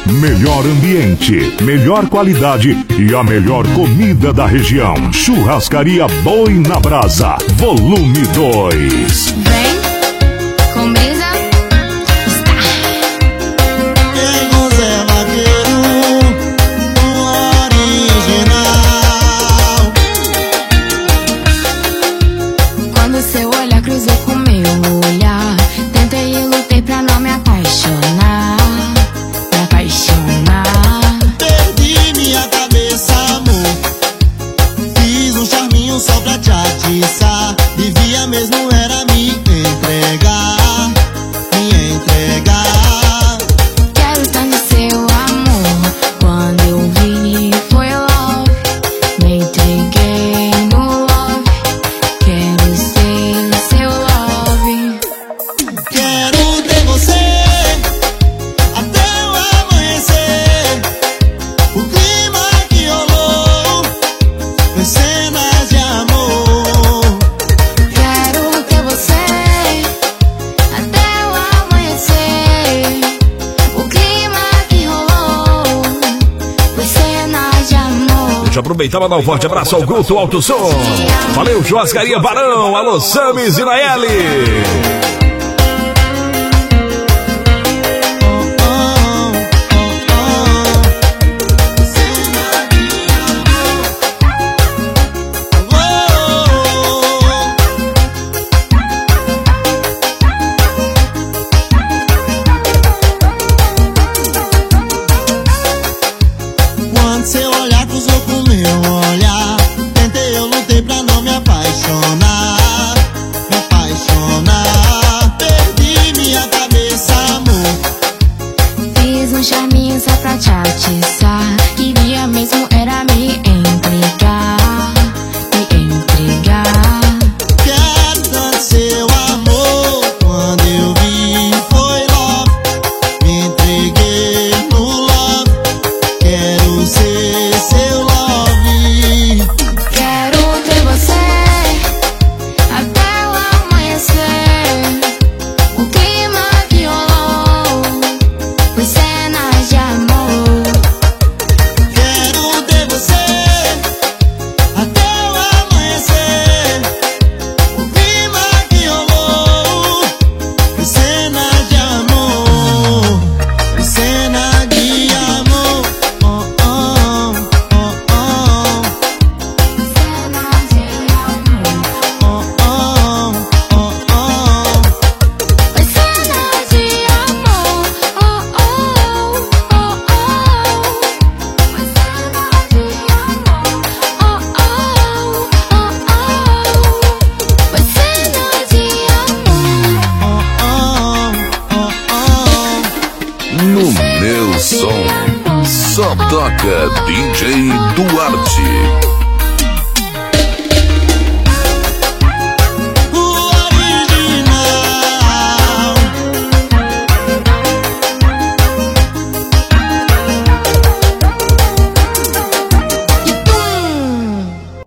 Melhor ambiente, melhor qualidade e a melhor comida da região. Churrascaria Boi na Brasa, volume 2. Vem, com brisa. Seu olhar cruzou com meu olhar. Tentei e lutei pra não me apaixonar. Me apaixonar. Perdi minha cabeça, amor. Fiz um charminho só pra te atiçar. Devia mesmo era me entregar. Me entregar. Quero tanto seu amor. Quando eu vi foi love. Me entreguei no love. Quero ser seu love. Quero ter você até o amanhecer. O clima que rolou foi cenas de amor. Quero ter você até o amanhecer. O clima que rolou foi cenas de amor. Deixa eu aproveitar e dar um forte abraço ao Guto Alto Som. Valeu, Churrascaria Barão. Alô, Samis e Naeli. Quando seu olhar cruzou com meu olhar, tentei, eu lutei pra não me apaixonar. Me apaixonar. Perdi minha cabeça, amor. Fiz um charminho só pra te atiçar. Queria mesmo era me entregar. Me entregar. Quero tanto seu amor. Quando eu vi foi love. Me entreguei no love. Quero ser seu love. Quero ter você até o amanhecer. O clima que rolou foi cenas de amor. Quero ter você até o amanhecer. O clima que rolou foi cena de amor. Foi cena de amor. Oh, oh, oh, oh. Cenas de amor. Oh, oh, oh, oh. Foi cenas de amor. Oh, oh, oh, oh. Foi cenas de amor. Oh, oh, oh, oh. Foi cenas de amor. Oh, oh, oh, oh. No meu som, só toca DJ Duarte.